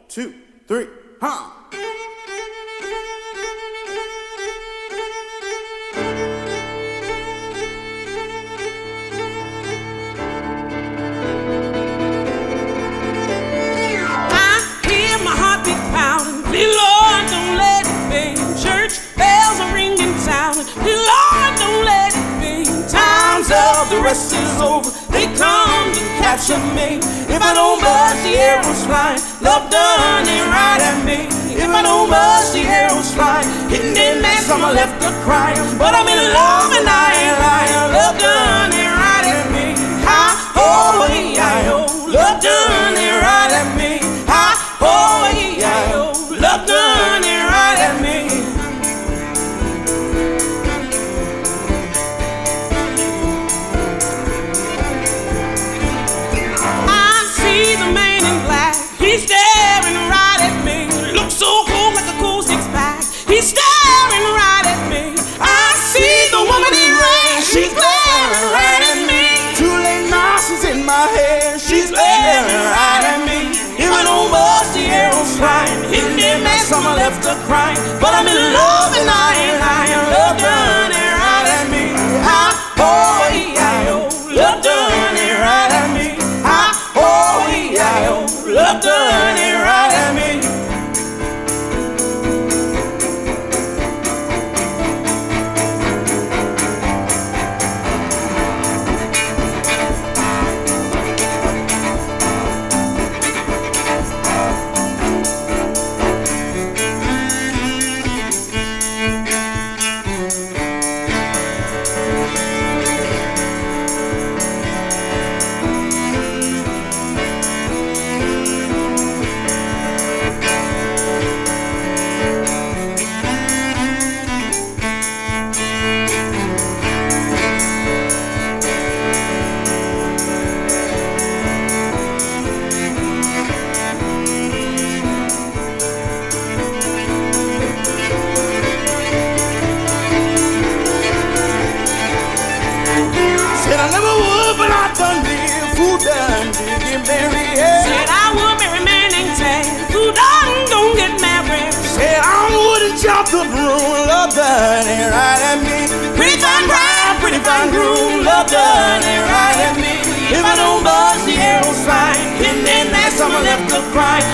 2, 3, huh? The rest is over, they come to capture me. If I don't bust, the arrows flying, love done ain't right at me. If I don't bust, the arrows flying, hitting that mess, I'ma left to crying. But I'm in love and I ain't lying, love done ain't right at me. Hi, ho, E-I-O, love done ain't right at me. Hi, ho, E-I-O, love done ain't right at me. He's staring right at me. Looks so cool like a cool six-pack. He's staring right at me. I see the woman in red. She's glaring right at me. Too late nostrils in my hair. She's glaring right at me. If I don't bust, the arrows flying, hitting that mess, I'ma left her crying. But I'm in love and I ain't lying. Love done ain't right at me. Hi, ho, E-I-O. Love done ain't right at me. Hi, ho, E-I-O. Love done ain't right at me. Said I would marry man ain't sad. Who don't get married. Said I wouldn't jump the broom. Love done ain't right at me. Pretty fine bride, pretty fine groom. Love done ain't right at me. If I don't bust, the arrows flying, hitting that ass, I'ma left her crying.